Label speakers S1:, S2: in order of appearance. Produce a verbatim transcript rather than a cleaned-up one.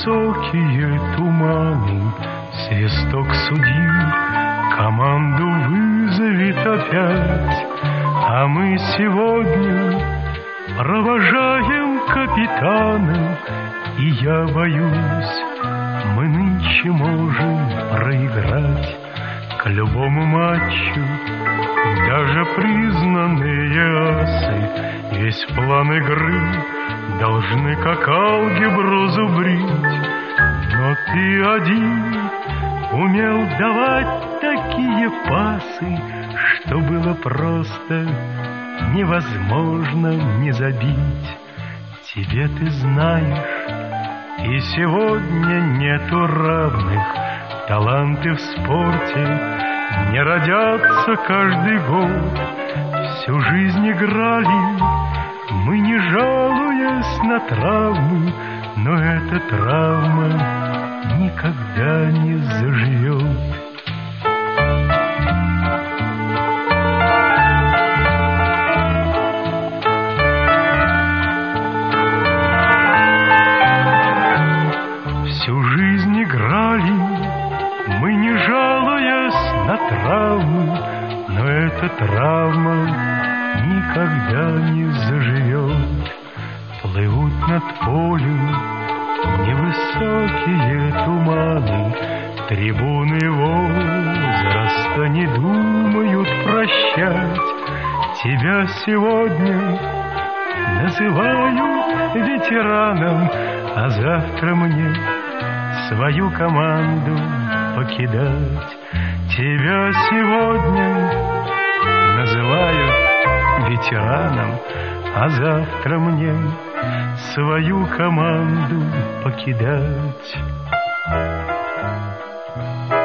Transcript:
S1: высокие туманы. Свисток судьи команду вызовет опять, а мы сегодня провожаем капитана. И я боюсь, мы нынче можем проиграть. К любому матчу даже признанные асы весь план игры должны как алгебру зубрить. Но ты один умел давать такие пасы, что было просто невозможно не забить. Тебе, ты знаешь, и сегодня нету равных. Таланты в спорте не родятся каждый год. Всю жизнь играли мы, не жалуясь на травмы, но эта травма никогда не заживет. Всю жизнь играли мы, не жалуясь на травмы, но эта травма никогда не заживет. Плывут над полем невысокие туманы, трибуны возраста не думают прощать. Тебя сегодня называют ветераном, а завтра мне свою команду покидать. Тебя сегодня называют ветераном, а завтра мне свою команду покидать.